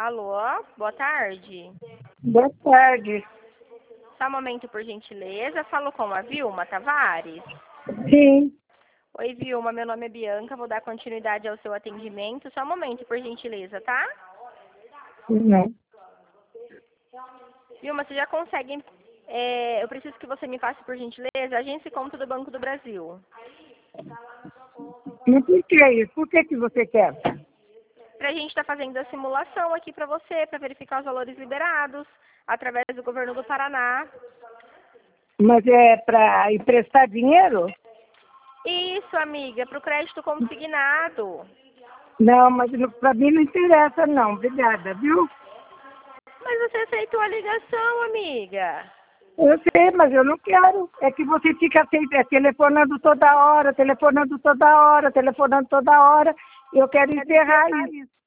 Alô, boa tarde. Boa tarde. Só um momento, por gentileza. Falo com a Vilma Tavares. Sim. Oi, Vilma, meu nome é Bianca, vou dar continuidade ao seu atendimento. Só um momento, por gentileza, tá? Não. Vilma, você já consegue... eu preciso que você me passe, por gentileza, a agência e conta do Banco do Brasil. Mas por que isso? Por que você quer? Pra gente estar fazendo a simulação aqui pra você, pra verificar os valores liberados através do governo do Paraná. Mas é para emprestar dinheiro? Isso, amiga, pro crédito consignado. Não, mas para mim não interessa não. Obrigada, viu? Mas você aceitou a ligação, amiga. Eu sei, mas eu não quero. É que você fica telefonando toda hora, telefonando toda hora, telefonando toda hora. Eu quero encerrar isso.